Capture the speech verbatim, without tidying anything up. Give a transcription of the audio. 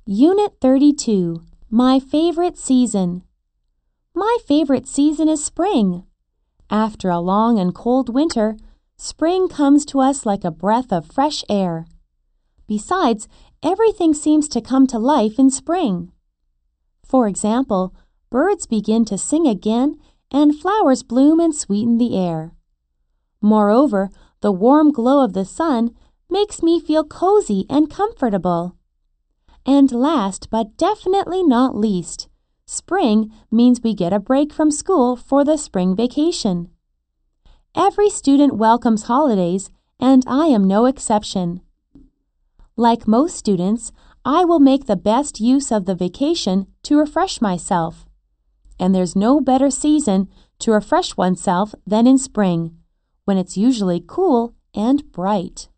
Unit thirty-two, My Favorite Season. My favorite season is spring. After a long and cold winter, spring comes to us like a breath of fresh air. Besides, everything seems to come to life in spring. For example, birds begin to sing again and flowers bloom and sweeten the air. Moreover, the warm glow of the sun makes me feel cozy and comfortable. And last but definitely not least, spring means we get a break from school for the spring vacation. Every student welcomes holidays, and I am no exception. Like most students, I will make the best use of the vacation to refresh myself. And there's no better season to refresh oneself than in spring, when it's usually cool and bright.